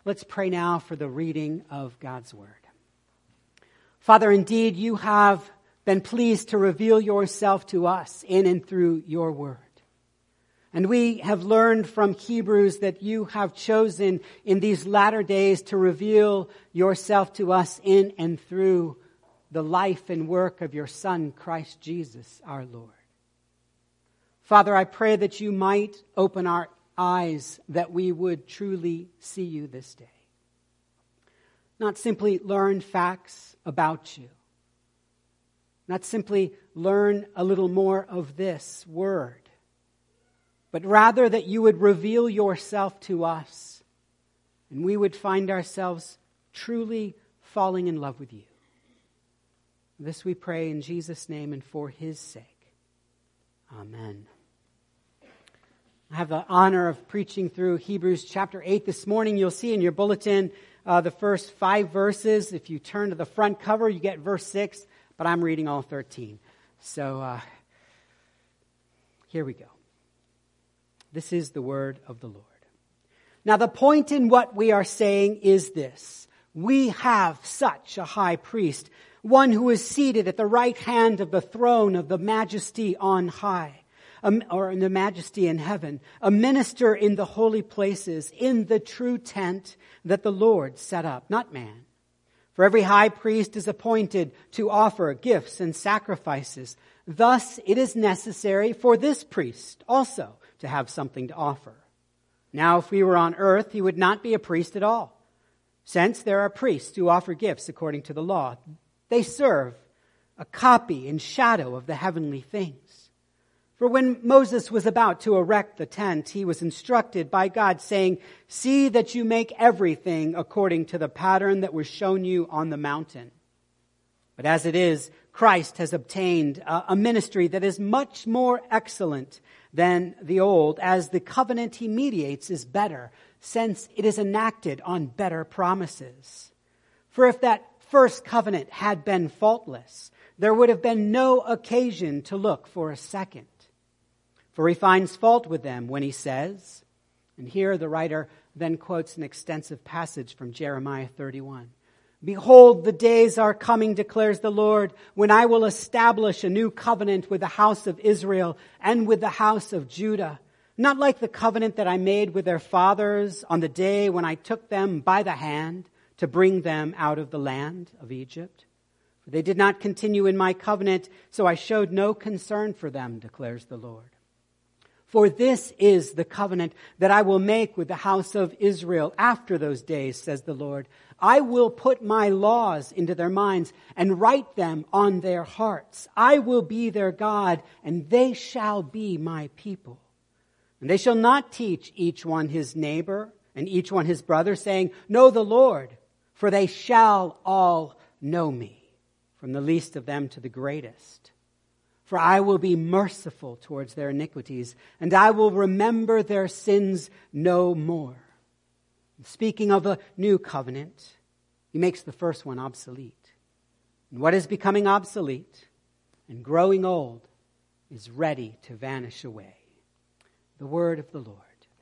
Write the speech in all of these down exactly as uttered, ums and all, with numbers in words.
Let's pray now for the reading of God's Word. Father, indeed, you have been pleased to reveal yourself to us in and through your Word. And we have learned from Hebrews that you have chosen in these latter days to reveal yourself to us in and through the life and work of your Son, Christ Jesus, our Lord. Father, I pray that you might open our eyes that we would truly see you this day. Not simply learn facts about you. Not simply learn a little more of this word. But rather that you would reveal yourself to us and we would find ourselves truly falling in love with you. This we pray in Jesus' name and for his sake. Amen. I have the honor of preaching through Hebrews chapter eight this morning. You'll see in your bulletin uh, the first five verses. If you turn to the front cover, you get verse six, but I'm reading all thirteen. So uh, here we go. This is the word of the Lord. Now the point in what we are saying is this. We have such a high priest, one who is seated at the right hand of the throne of the majesty on high, um, or in the majesty in heaven, a minister in the holy places, in the true tent that the Lord set up, not man. For every high priest is appointed to offer gifts and sacrifices. Thus it is necessary for this priest also to have something to offer. Now, if we were on earth, he would not be a priest at all, since there are priests who offer gifts according to the law. They serve a copy and shadow of the heavenly things. For when Moses was about to erect the tent, he was instructed by God, saying, "See that you make everything according to the pattern that was shown you on the mountain." But as it is, Christ has obtained a ministry that is much more excellent than the old, as the covenant he mediates is better, since it is enacted on better promises. For if that first covenant had been faultless, there would have been no occasion to look for a second. For he finds fault with them when he says, and here the writer then quotes an extensive passage from Jeremiah thirty-one. "Behold, the days are coming, declares the Lord, when I will establish a new covenant with the house of Israel and with the house of Judah, not like the covenant that I made with their fathers on the day when I took them by the hand to bring them out of the land of Egypt. For they did not continue in my covenant, so I showed no concern for them, declares the Lord. For this is the covenant that I will make with the house of Israel after those days, says the Lord. I will put my laws into their minds and write them on their hearts. I will be their God, and they shall be my people. And they shall not teach each one his neighbor and each one his brother, saying, Know the Lord, for they shall all know me, from the least of them to the greatest. For I will be merciful towards their iniquities, and I will remember their sins no more." Speaking of a new covenant, he makes the first one obsolete. And what is becoming obsolete and growing old is ready to vanish away. The word of the Lord.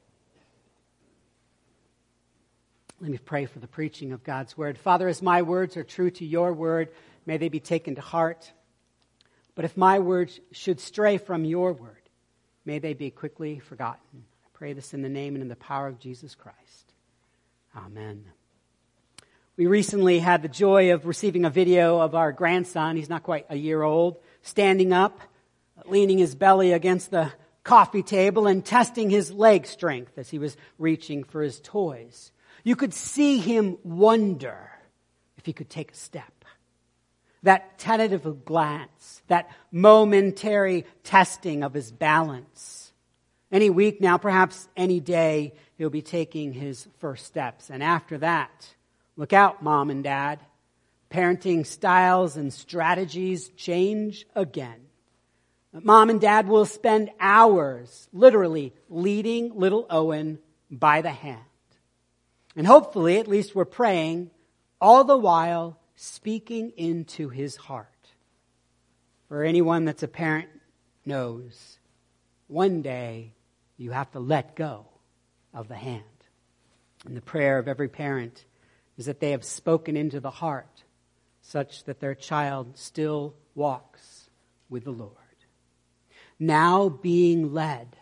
Let me pray for the preaching of God's word. Father, as my words are true to your word, may they be taken to heart. But if my words should stray from your word, may they be quickly forgotten. I pray this in the name and in the power of Jesus Christ. Amen. We recently had the joy of receiving a video of our grandson, he's not quite a year old, standing up, leaning his belly against the coffee table and testing his leg strength as he was reaching for his toys. You could see him wonder if he could take a step. That tentative glance, that momentary testing of his balance. Any week now, perhaps any day, he'll be taking his first steps. And after that, look out, Mom and Dad. Parenting styles and strategies change again. Mom and Dad will spend hours literally leading little Owen by the hand. And hopefully, at least we're praying, all the while speaking into his heart. For anyone that's a parent knows, one day you have to let go of the hand. And the prayer of every parent is that they have spoken into the heart such that their child still walks with the Lord. Now being led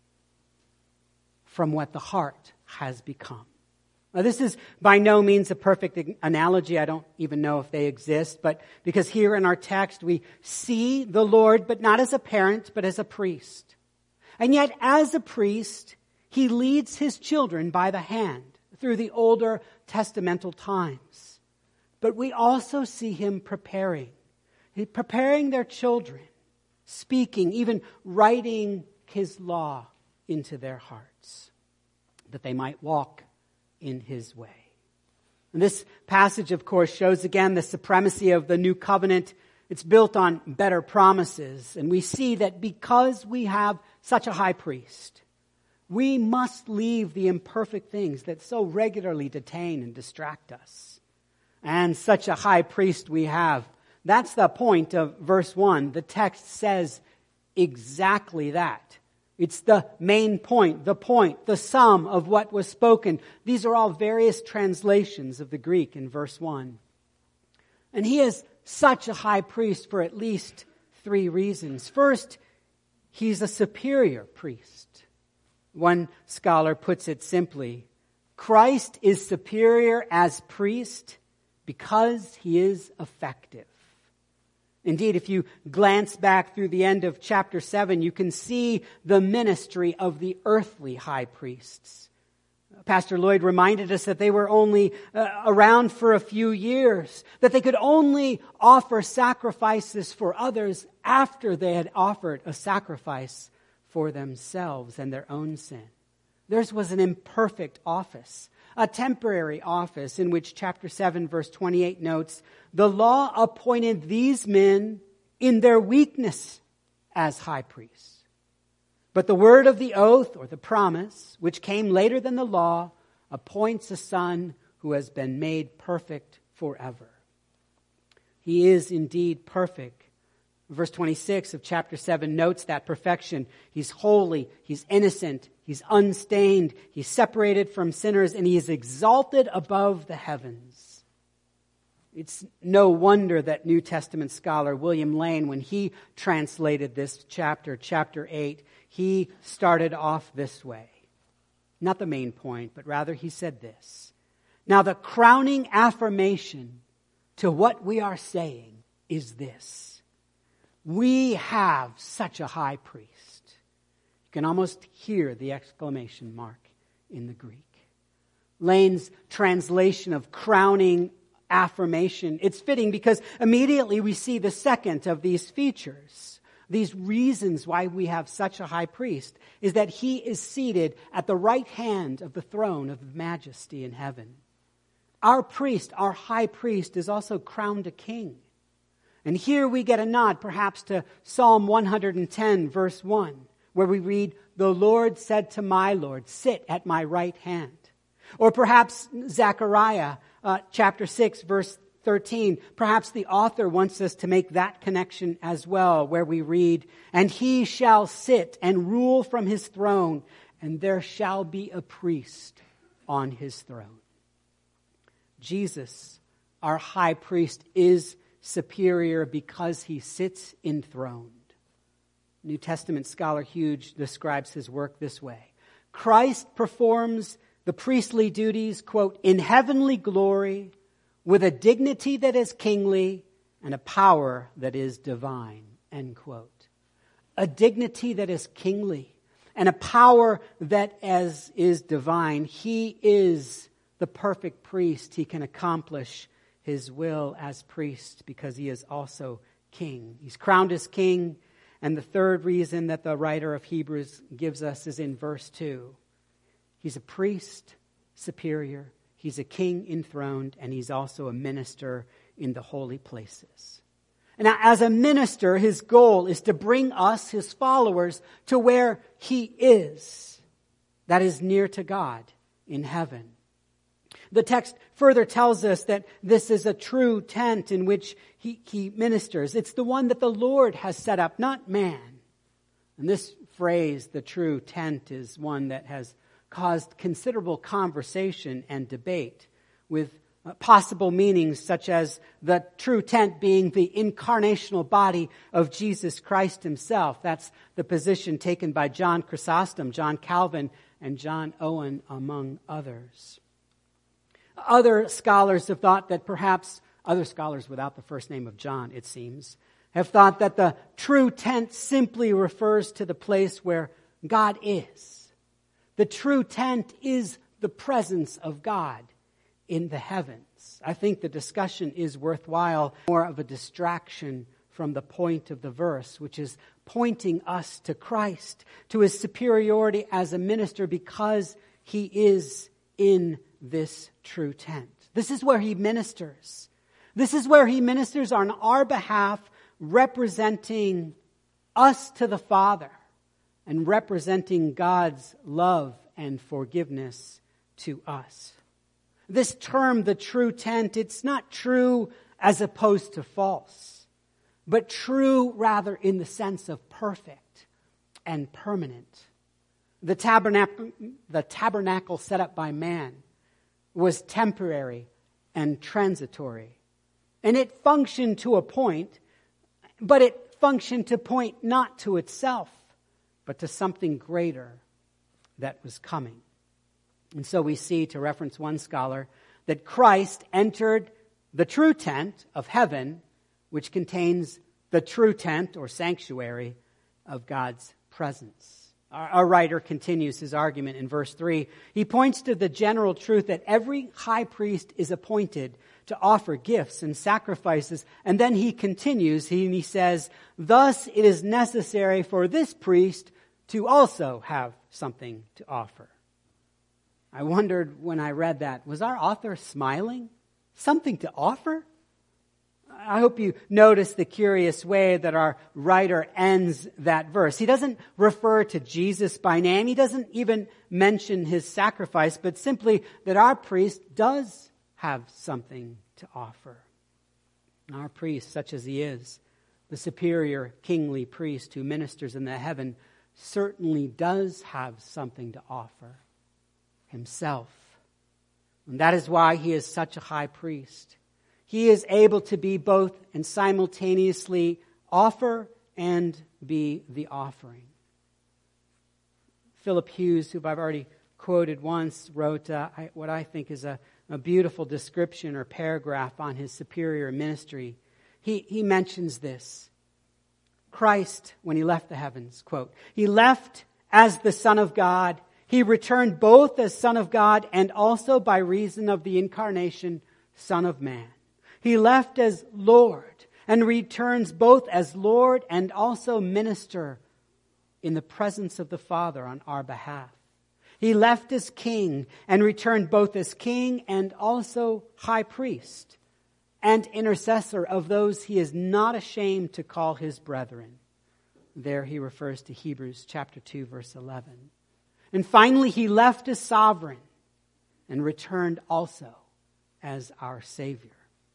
from what the heart has become. Now, this is by no means a perfect analogy. I don't even know if they exist, but because here in our text we see the Lord, but not as a parent, but as a priest. And yet, as a priest, he leads his children by the hand through the older testamental times. But we also see him preparing, preparing their children, speaking, even writing his law into their hearts, that they might walk in his way. And this passage, of course, shows again the supremacy of the new covenant. It's built on better promises. And we see that because we have such a high priest, we must leave the imperfect things that so regularly detain and distract us. And such a high priest we have. That's the point of verse one. The text says exactly that. It's the main point, the point, the sum of what was spoken. These are all various translations of the Greek in verse one. And he is such a high priest for at least three reasons. First, he's a superior priest. One scholar puts it simply, Christ is superior as priest because he is effective. Indeed, if you glance back through the end of chapter seven, you can see the ministry of the earthly high priests. Pastor Lloyd reminded us that they were only uh, around for a few years, that they could only offer sacrifices for others after they had offered a sacrifice for themselves and their own sin. Theirs was an imperfect office, a temporary office in which chapter seven verse twenty-eight notes, the law appointed these men in their weakness as high priests. But the word of the oath or the promise, which came later than the law, appoints a son who has been made perfect forever. He is indeed perfect. Verse twenty-six of chapter seven notes that perfection. He's holy, he's innocent, he's unstained, he's separated from sinners, and he is exalted above the heavens. It's no wonder that New Testament scholar William Lane, when he translated this chapter, chapter eight, he started off this way. Not the main point, but rather he said this. Now the crowning affirmation to what we are saying is this. We have such a high priest. You can almost hear the exclamation mark in the Greek. Lane's translation of crowning affirmation, it's fitting because immediately we see the second of these features. These reasons why we have such a high priest is that he is seated at the right hand of the throne of majesty in heaven. Our priest, our high priest, is also crowned a king. And here we get a nod perhaps to Psalm one hundred ten verse one, where we read, the Lord said to my Lord, sit at my right hand. Or perhaps Zechariah uh, chapter six verse thirteen. Perhaps the author wants us to make that connection as well, where we read, and he shall sit and rule from his throne, and there shall be a priest on his throne. Jesus, our high priest, is superior because he sits enthroned. New Testament scholar Hughes describes his work this way. Christ performs the priestly duties, quote, in heavenly glory, with a dignity that is kingly and a power that is divine, end quote. A dignity that is kingly and a power that as is divine. He is the perfect priest. He can accomplish his will as priest because he is also king. He's crowned as king. And the third reason that the writer of Hebrews gives us is in verse two. He's a priest superior. He's a king enthroned, and he's also a minister in the holy places. And now, as a minister, his goal is to bring us, his followers, to where he is. That is near to God in heaven. The text further tells us that this is a true tent in which he, he ministers. It's the one that the Lord has set up, not man. And this phrase, the true tent, is one that has caused considerable conversation and debate, with possible meanings such as the true tent being the incarnational body of Jesus Christ himself. That's the position taken by John Chrysostom, John Calvin, and John Owen, among others. Other scholars have thought that perhaps, other scholars without the first name of John, it seems, have thought that the true tent simply refers to the place where God is. The true tent is the presence of God in the heavens. I think the discussion is worthwhile, more of a distraction from the point of the verse, which is pointing us to Christ, to his superiority as a minister, because he is in this true tent. This is where he ministers. This is where he ministers on our behalf, representing us to the Father and representing God's love and forgiveness to us. This term, the true tent, it's not true as opposed to false, but true rather in the sense of perfect and permanent. The tabernacle, the tabernacle set up by man was temporary and transitory. And it functioned to a point, but it functioned to point not to itself, but to something greater that was coming. And so we see, to reference one scholar, that Christ entered the true tent of heaven, which contains the true tent or sanctuary of God's presence. Our, our writer continues his argument in verse three. He points to the general truth that every high priest is appointed to offer gifts and sacrifices. And then he continues, he, he says, thus it is necessary for this priest to also have something to offer. I wondered when I read that, was our author smiling? Something to offer? I hope you notice the curious way that our writer ends that verse. He doesn't refer to Jesus by name. He doesn't even mention his sacrifice, but simply that our priest does have something to offer. Our priest, such as he is, the superior kingly priest who ministers in the heaven, certainly does have something to offer himself. And that is why he is such a high priest. He is able to be both and simultaneously offer and be the offering. Philip Hughes, who I've already quoted once, wrote uh, what I think is a, a beautiful description or paragraph on his superior ministry. He, he mentions this. Christ, when he left the heavens, quote, he left as the Son of God. He returned both as Son of God and also by reason of the incarnation, Son of Man. He left as Lord and returns both as Lord and also minister in the presence of the Father on our behalf. He left as King and returned both as King and also High Priest and intercessor of those he is not ashamed to call his brethren. There he refers to Hebrews chapter two, verse eleven. And finally, he left as sovereign and returned also as our Savior.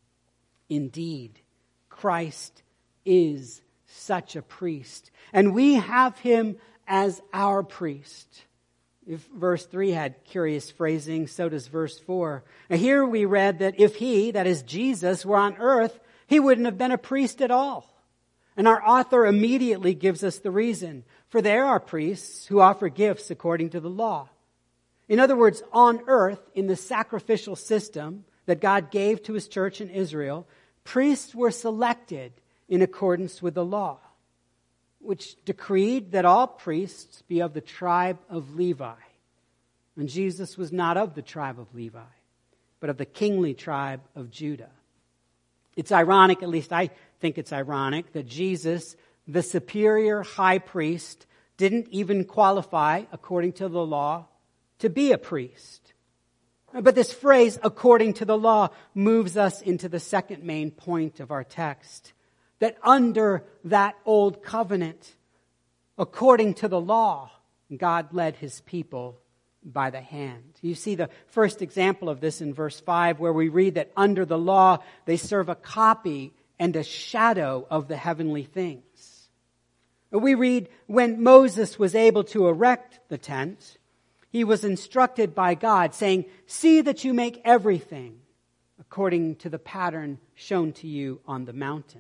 Indeed, Christ is such a priest, and we have him as our priest. If verse three had curious phrasing, so does verse four. Now here we read that if he, that is Jesus, were on earth, he wouldn't have been a priest at all. And our author immediately gives us the reason. For there are priests who offer gifts according to the law. In other words, on earth, in the sacrificial system that God gave to his church in Israel, priests were selected in accordance with the law, which decreed that all priests be of the tribe of Levi. And Jesus was not of the tribe of Levi, but of the kingly tribe of Judah. It's ironic, at least I think it's ironic, that Jesus, the superior high priest, didn't even qualify, according to the law, to be a priest. But this phrase, according to the law, moves us into the second main point of our text. That under that old covenant, according to the law, God led his people by the hand. You see the first example of this in verse five, where we read that under the law, they serve a copy and a shadow of the heavenly things. We read when Moses was able to erect the tent, he was instructed by God, saying, "See that you make everything according to the pattern shown to you on the mountain."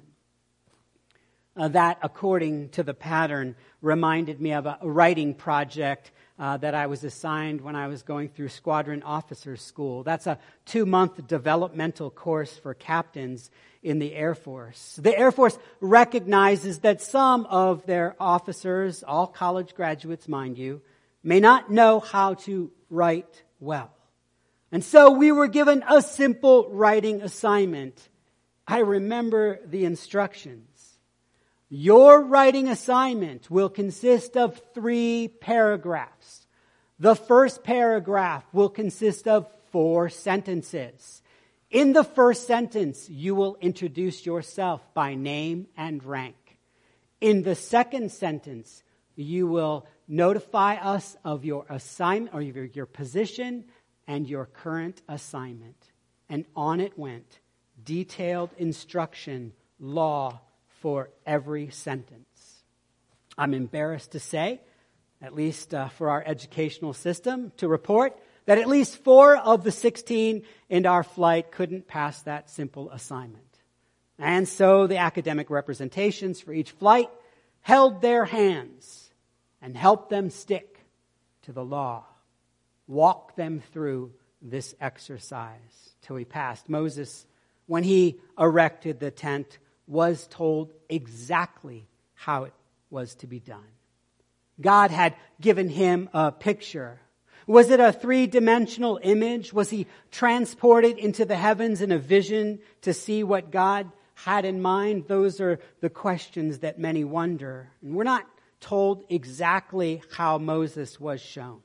Uh, that according to the pattern reminded me of a, a writing project uh, that I was assigned when I was going through Squadron Officers School. That's a two-month developmental course for captains in the Air Force. The Air Force recognizes that some of their officers, all college graduates, mind you, may not know how to write well. And so we were given a simple writing assignment. I remember the instructions. Your writing assignment will consist of three paragraphs. The first paragraph will consist of four sentences. In the first sentence, you will introduce yourself by name and rank. In the second sentence, you will notify us of your assignment or your, your position and your current assignment. And on it went, detailed instruction, law for every sentence. I'm embarrassed to say, at least uh, for our educational system, to report that at least four of the sixteen in our flight couldn't pass that simple assignment. And so the academic representations for each flight held their hands and helped them stick to the law, walk them through this exercise till we passed. Moses, when he erected the tent, was told exactly how it was to be done. God had given him a picture. Was it a three-dimensional image? Was he transported into the heavens in a vision to see what God had in mind? Those are the questions that many wonder. And we're not told exactly how Moses was shown.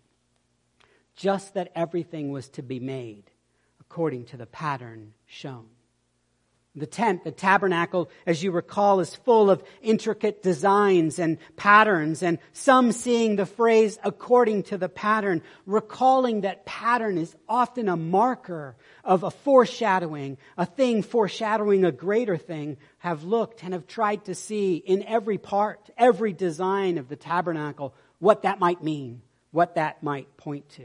Just that everything was to be made according to the pattern shown. The tent, the tabernacle, as you recall, is full of intricate designs and patterns, and some seeing the phrase according to the pattern, recalling that pattern is often a marker of a foreshadowing, a thing foreshadowing a greater thing, have looked and have tried to see in every part, every design of the tabernacle, what that might mean, what that might point to.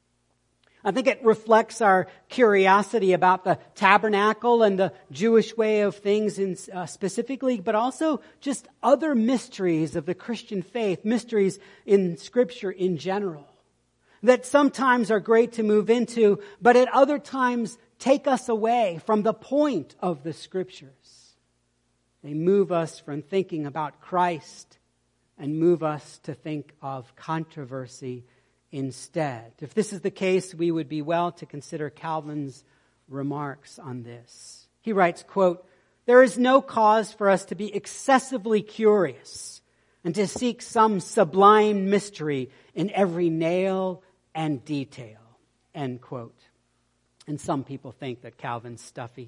I think it reflects our curiosity about the tabernacle and the Jewish way of things in, uh, specifically, but also just other mysteries of the Christian faith, mysteries in Scripture in general, that sometimes are great to move into, but at other times take us away from the point of the Scriptures. They move us from thinking about Christ and move us to think of controversy instead. If this is the case, we would be well to consider Calvin's remarks on this. He writes, quote, "There is no cause for us to be excessively curious and to seek some sublime mystery in every nail and detail," end quote. And some people think that Calvin's stuffy.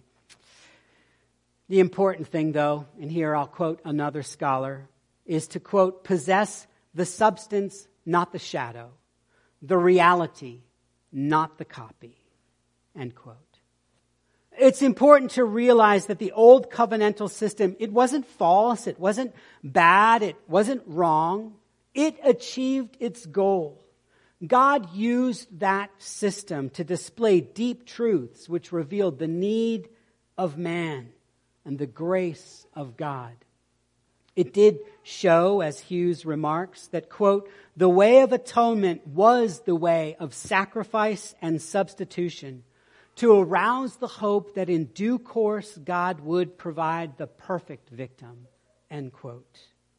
The important thing, though, and here I'll quote another scholar, is to, quote, "possess the substance, not the shadow, the reality, not the copy," end quote. It's important to realize that the old covenantal system, it wasn't false, it wasn't bad, it wasn't wrong. It achieved its goal. God used that system to display deep truths which revealed the need of man and the grace of God. It did show, as Hughes remarks, that, quote, "the way of atonement was the way of sacrifice and substitution to arouse the hope that in due course God would provide the perfect victim," end quote.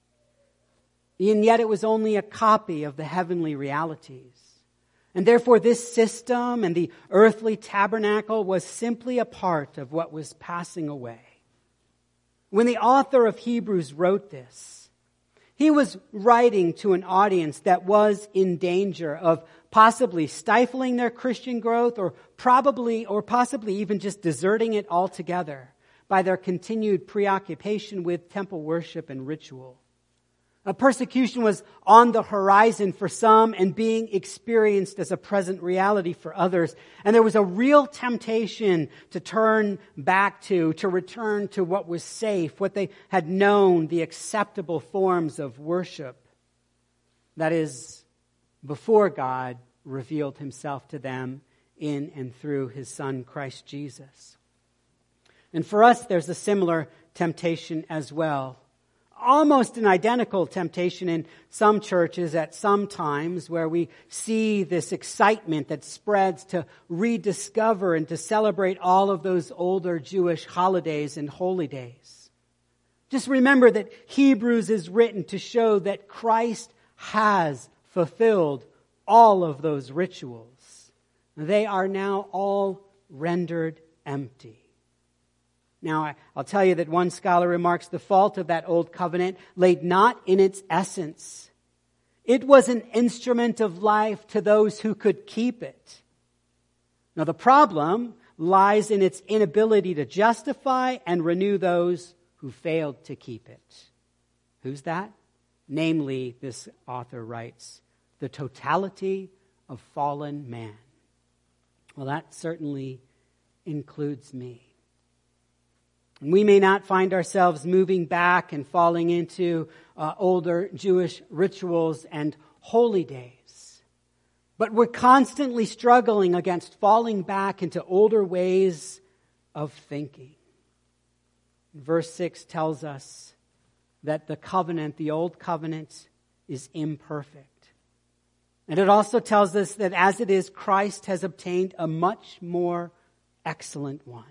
And yet it was only a copy of the heavenly realities. And therefore this system and the earthly tabernacle was simply a part of what was passing away. When the author of Hebrews wrote this, he was writing to an audience that was in danger of possibly stifling their Christian growth or probably or possibly even just deserting it altogether by their continued preoccupation with temple worship and ritual. A persecution was on the horizon for some and being experienced as a present reality for others. And there was a real temptation to turn back to, to return to what was safe, what they had known, the acceptable forms of worship. That is, before God, revealed himself to them in and through his Son, Christ Jesus. And for us, there's a similar temptation as well. Almost an identical temptation in some churches at some times, where we see this excitement that spreads to rediscover and to celebrate all of those older Jewish holidays and holy days. Just remember that Hebrews is written to show that Christ has fulfilled all of those rituals. They are now all rendered empty. Now, I'll tell you that one scholar remarks the fault of that old covenant laid not in its essence. It was an instrument of life to those who could keep it. Now, the problem lies in its inability to justify and renew those who failed to keep it. Who's that? Namely, this author writes, the totality of fallen man. Well, that certainly includes me. And we may not find ourselves moving back and falling into uh, older Jewish rituals and holy days. But we're constantly struggling against falling back into older ways of thinking. Verse six tells us that the covenant, the old covenant, is imperfect. And it also tells us that as it is, Christ has obtained a much more excellent one.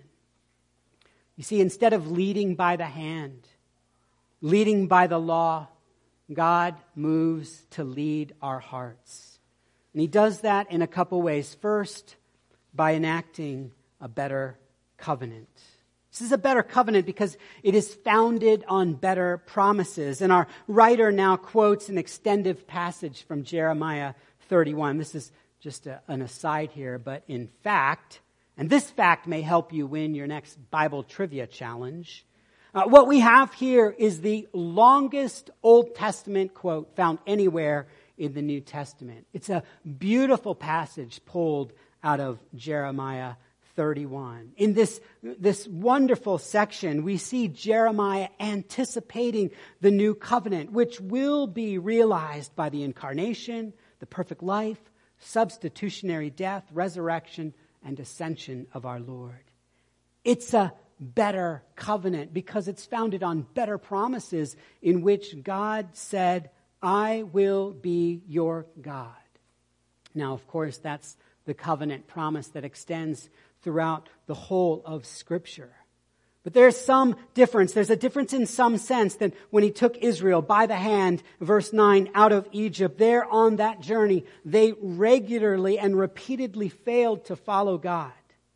You see, instead of leading by the hand, leading by the law, God moves to lead our hearts. And he does that in a couple ways. First, by enacting a better covenant. This is a better covenant because it is founded on better promises. And our writer now quotes an extended passage from Jeremiah thirty-one. This is just a, an aside here, but in fact, and this fact may help you win your next Bible trivia challenge. Uh, what we have here is the longest Old Testament quote found anywhere in the New Testament. It's a beautiful passage pulled out of Jeremiah thirty-one. In this, this wonderful section, we see Jeremiah anticipating the new covenant, which will be realized by the incarnation, the perfect life, substitutionary death, resurrection, and ascension of our Lord. It's a better covenant because it's founded on better promises in which God said, I will be your God. Now, of course, that's the covenant promise that extends throughout the whole of Scripture. But there's some difference. There's a difference in some sense that when he took Israel by the hand, verse nine, out of Egypt, there on that journey, they regularly and repeatedly failed to follow God.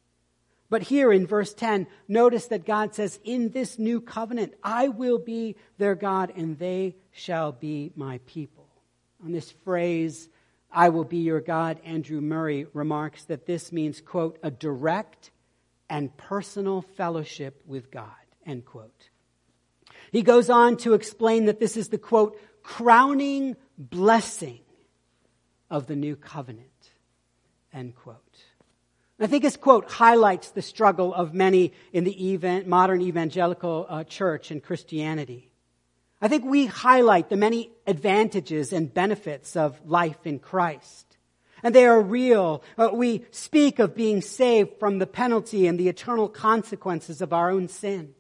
But here in verse ten, notice that God says, in this new covenant, I will be their God and they shall be my people. On this phrase, I will be your God, Andrew Murray remarks that this means, quote, a direct and personal fellowship with God, end quote. He goes on to explain that this is the, quote, crowning blessing of the new covenant, end quote. I think his quote highlights the struggle of many in the evan- modern evangelical uh, church and Christianity. I think we highlight the many advantages and benefits of life in Christ. And they are real. Uh, we speak of being saved from the penalty and the eternal consequences of our own sin.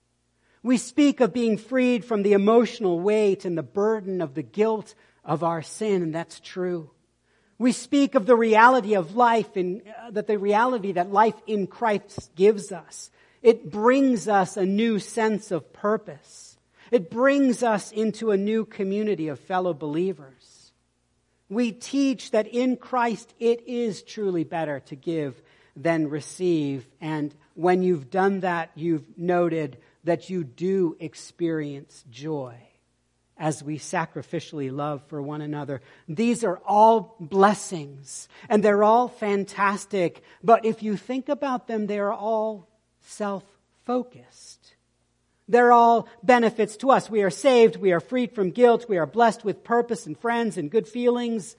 We speak of being freed from the emotional weight and the burden of the guilt of our sin, and that's true. We speak of the reality of life, in, uh, that the reality that life in Christ gives us. It brings us a new sense of purpose. It brings us into a new community of fellow believers. We teach that in Christ it is truly better to give than receive. And when you've done that, you've noted that you do experience joy as we sacrificially love for one another. These are all blessings, and they're all fantastic. But if you think about them, they are all self-focused. They're all benefits to us. We are saved. We are freed from guilt. We are blessed with purpose and friends and good feelings.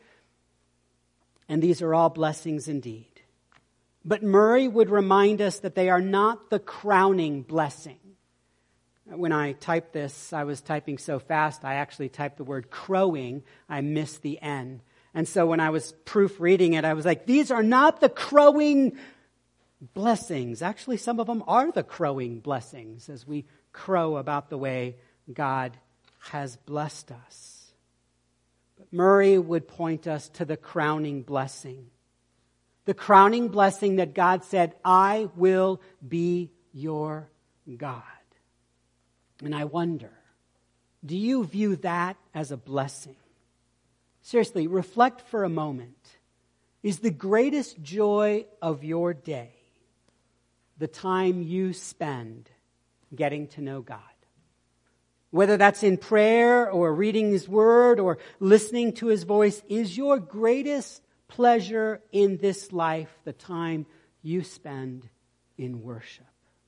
And these are all blessings indeed. But Murray would remind us that they are not the crowning blessing. When I typed this, I was typing so fast, I actually typed the word crowing. I missed the N. And so when I was proofreading it, I was like, these are not the crowing blessings. Actually, some of them are the crowing blessings as we crow about the way God has blessed us. But Murray would point us to the crowning blessing. The crowning blessing that God said, I will be your God. And I wonder, do you view that as a blessing? Seriously, reflect for a moment. Is the greatest joy of your day the time you spend getting to know God? Whether that's in prayer or reading His Word or listening to His voice, is your greatest pleasure in this life the time you spend in worship?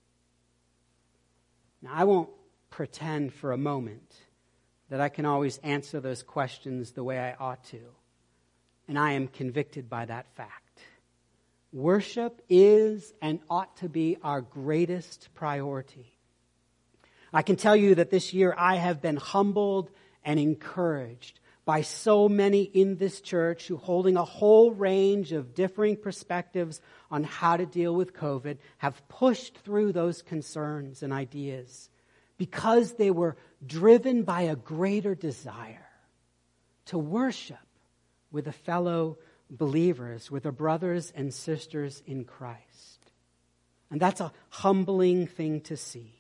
Now, I won't pretend for a moment that I can always answer those questions the way I ought to. And I am convicted by that fact. Worship is and ought to be our greatest priority. I can tell you that this year I have been humbled and encouraged by so many in this church who, holding a whole range of differing perspectives on how to deal with COVID, have pushed through those concerns and ideas because they were driven by a greater desire to worship with the fellow believers, with their brothers and sisters in Christ. And that's a humbling thing to see.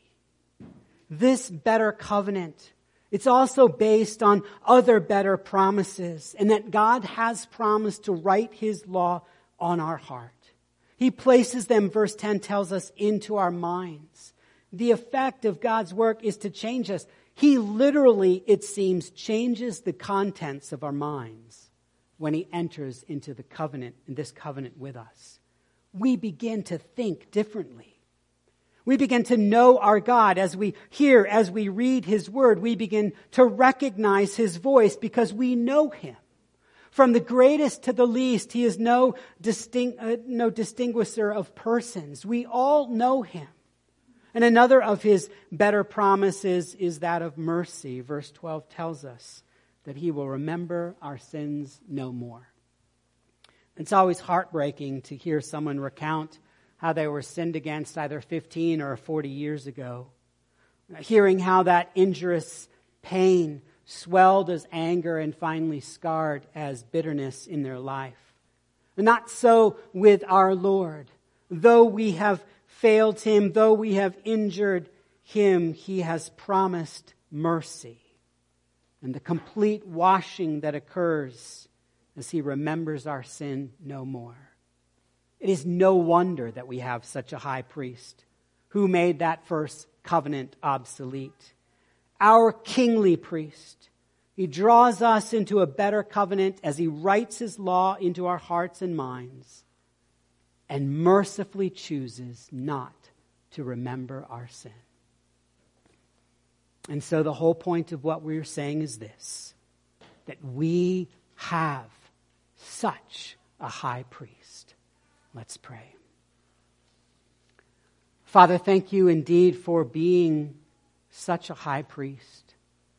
This better covenant, it's also based on other better promises, and that God has promised to write His law on our heart. He places them, verse ten tells us, into our minds. The effect of God's work is to change us. He literally, it seems, changes the contents of our minds when He enters into the covenant, in this covenant with us. We begin to think differently. We begin to know our God as we hear, as we read His Word. We begin to recognize His voice because we know Him. From the greatest to the least, He is no, distinct, uh, no distinguisher of persons. We all know Him. And another of His better promises is that of mercy. Verse twelve tells us that He will remember our sins no more. It's always heartbreaking to hear someone recount how they were sinned against either fifteen or forty years ago. Hearing how that injurious pain swelled as anger and finally scarred as bitterness in their life. Not so with our Lord. Though we have failed Him, though we have injured Him, He has promised mercy and the complete washing that occurs as He remembers our sin no more. It is no wonder that we have such a high priest who made that first covenant obsolete. Our kingly priest. He draws us into a better covenant as He writes His law into our hearts and minds and mercifully chooses not to remember our sin. And so the whole point of what we're saying is this, that we have such a high priest. Let's pray. Father, thank You indeed for being such a high priest.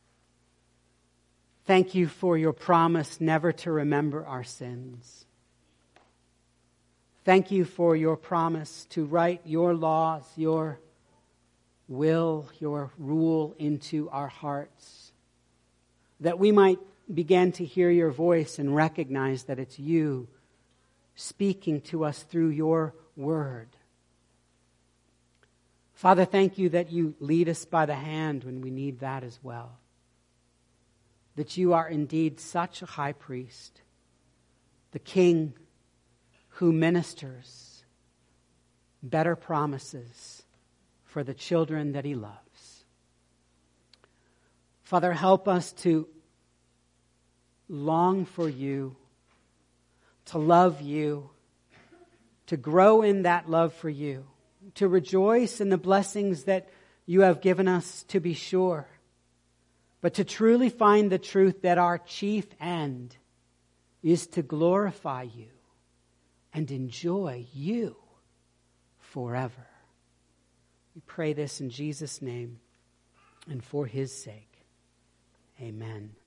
Thank You for Your promise never to remember our sins. Thank You for Your promise to write Your laws, Your will, Your rule into our hearts, that we might begin to hear Your voice and recognize that it's You speaking to us through Your word. Father, thank You that You lead us by the hand when we need that as well. That You are indeed such a high priest, the King who ministers better promises for the children that He loves. Father, help us to long for You, to love You, to grow in that love for You, to rejoice in the blessings that You have given us, to be sure, but to truly find the truth that our chief end is to glorify You and enjoy You forever. We pray this in Jesus' name and for His sake. Amen.